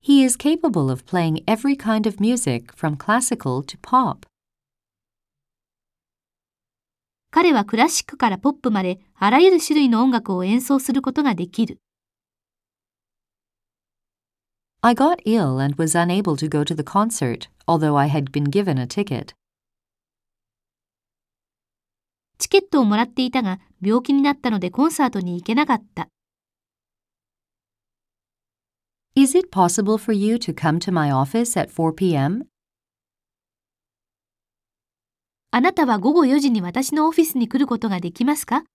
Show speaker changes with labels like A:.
A: He is capable of playing every kind of music from classical to pop.
B: 彼はクラシックからポップまであらゆる種類の音楽を演奏することができる。
A: I got ill and was unable to go to the concert, although I had been given a ticket.
B: チケットをもらっていたが、病気になったのでコンサートに行けなかった。
A: Is it possible for you to come to my office at 4 p.m.?
B: あなたは午後4時に私のオフィスに来ることができますか？